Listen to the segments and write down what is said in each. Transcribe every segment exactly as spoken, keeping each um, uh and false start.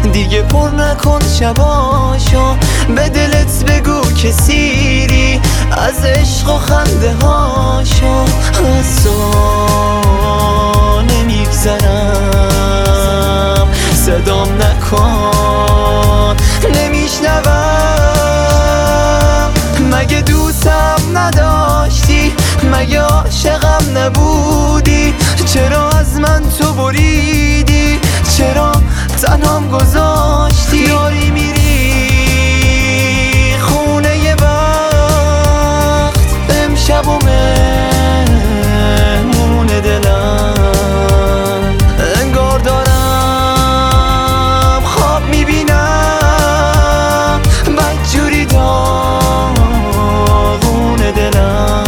دیگه پر نکن شباشو، به دلت بگو که سیری از عشق و خنده هاشو. حسا نمیگذرم صدام نکن، نمیشنوم. مگه دوستم نداشتی؟ مگه عاشقم نبودی؟ چرا از من تو بریدی؟ چرا تنهام گذاشتی؟ داری میری خونه وقت، امشب و مهمون دلم. انگار دارم خواب میبینم، بدجوری داغون دلم.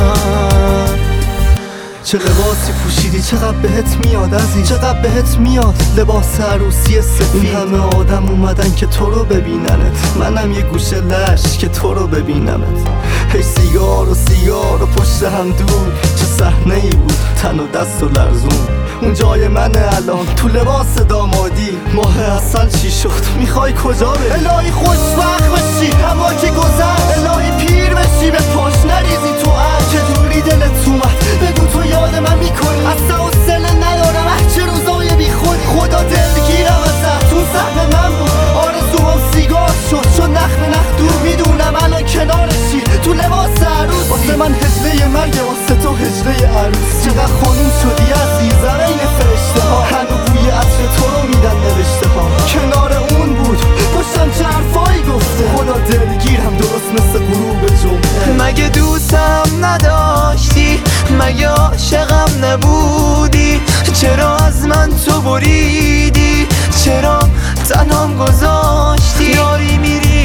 چه لباسی پوشیدی، چقدر بهت میاد عزیز، چقدر بهت میاد لباس عروسی سفید. این همه آدم اومدن که تو رو ببیننت، منم یه گوشه لش که تو رو ببینمت. هی سیگار و سیگار و پشت هم دور، چه صحنه ای بود، تن و دست و لرزون. اون جای منه الان تو لباس دامادی، ماه اصل چی شد؟ میخوای کجا بری؟ الهی خوشبخت بشی اما که گذشت، الهی پیر بشی به پاش نریزی تو عشق. چه دوری دلت اومد بگو تو یاد من میکنی، اصلا حوصله ندارم اه چه روزای بی خود. خدا دلگیرم ازت، تو سهم من بود آرزوام سیگار شد، چون نخ به نخ دور. میدونم الان کنارشی تو لباس عروسی، واسه من هجله مرگه واسه تو هجله عروس. چقدر خانوم شدی عزیزم این فرشته ها، هنو بوی عطر تو رو میدن نوشته ها. کنار اون بود پشتم چه حرفایی گفته، خدا دلگیرم درست مثل غروب جمعه. مگه دوستم نداشتی؟ مگه عاشقم نبودی؟ چرا از من تو بریدی؟ چرا تنهام گذاشتی؟ داری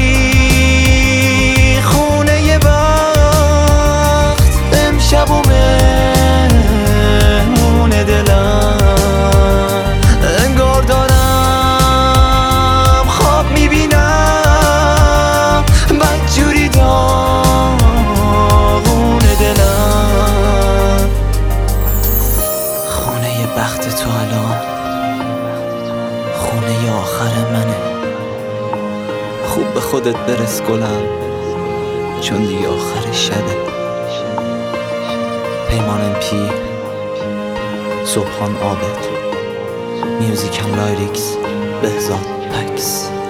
میری خونه وقت، امشب و مهمون دلم. انگار دارم خواب میبینم، بدجوری داغون دلم. خونه بخت تو الان خونه آخر منه، خوب به خودت برس گلم، چون دیگه آخر شبه. پیمان پی، صبحان عابد، میوزیک اند لایریکس، بهزاد پکس.